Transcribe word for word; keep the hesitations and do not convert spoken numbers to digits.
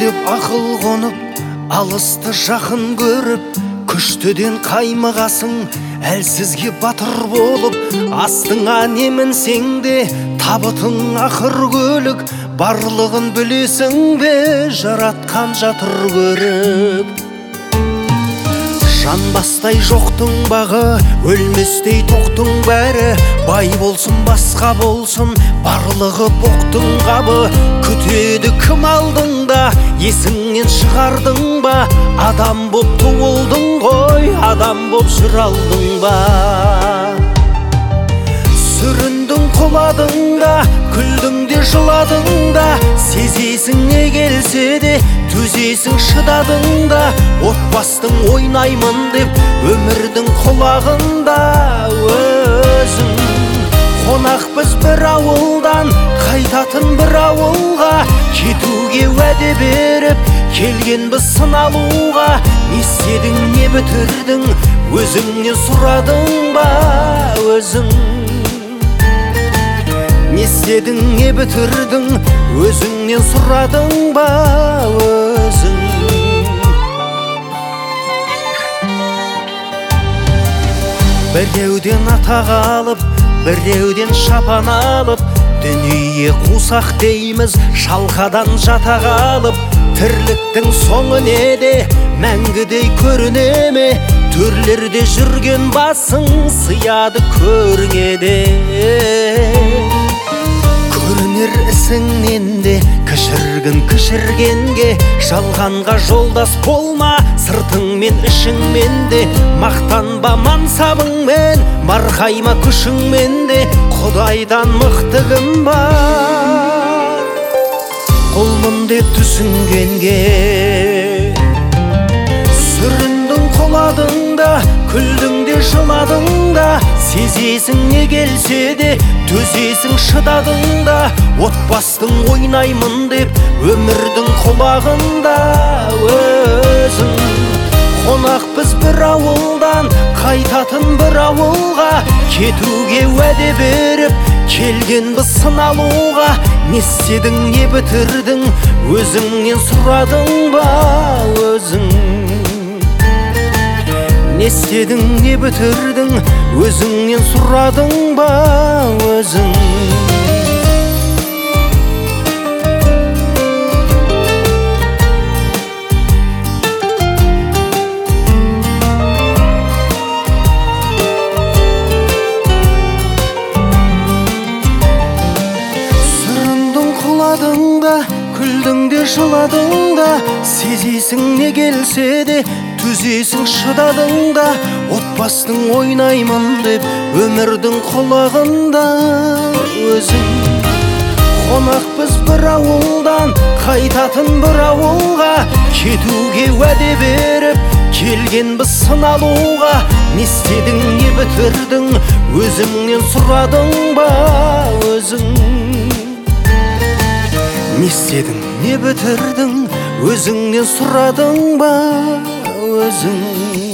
деп ақыл қонып, алысты жақын көріп, күштіден қаймығасың, әлсізге батыр болып. Астыңа немінсең де табытың ақыр көлік, барлығын білесің бе жаратқан жатыр көріп. Жанбастай жоқтың бағы, өлместей тоқтың бәрі, бай болсын басқа болсын, барлығы боқтың қабы. Күтеді кім алдыңда, есіңнен шығардың ба? Адам боп туылдың ғой, адам боп жүр алдың ба? Сүріндің құладың да, күлдің де жыладың да, сезесің не келсе де, төзесің шыдадың да. Отбастың ойнаймын деп, өмірдің құлағында өзің. Қонақ біз бір ауылдан, қайтатын бір ауылға, кетуге уәде беріп, келген біз сыналуға. Не істедің, не бітірдің, өзіңнен сұрадың ба өзің? Не істедің, не бітірдің, өзіңнен сұрадың ба өзің? Біреуден атақ алып, біреуден шапан алып, дүние қусақ дейміз, шалқадан жатақ алып. Тірліктің соңы неде, мәңгідей көріне ме? Төрлерде жүрген басың сияды көрінеді. Көрінер ісіңнен де, кішіргін кішіргенге, жалғанға жолдас болма, сыртыңмен ішіңмен де. Мақтанба мансабыңмен, марқайма күшіңмен де, Құдайдан мықты кім бар? Құлмын деп түсінгенге. Сүріндің құладың да, күлдің де жыладың да, сезесің не келсе де, төзесің шыдадың да. Отбастың ойнаймын деп, өмірдің құлағында өзің. Қонақ біз бір ауылдан, қайтатын бір ауылға, кетуге уәде беріп, келген біз сыналуға. Не істедің, не бітірдің, өзіңнен сұрадың ба өзің? Не істедің, не бітірдің, өзіңнен сұрадың ба өзің? Күлдің де жыладың да, сезесің не келсе де, төзесің шыдадың да. Отбастың ойнаймын деп, өмірдің құлағында өзің. Қонақ біз бір ауылдан, қайтатын бір ауылға, кетуге уәде беріп, келген біз сыналуға. Не істедің, не бітірдің, өзіңнен сұрадың ба өзің? Не істедің, не бітірдің, өзіңнен сұрадың ба өзің?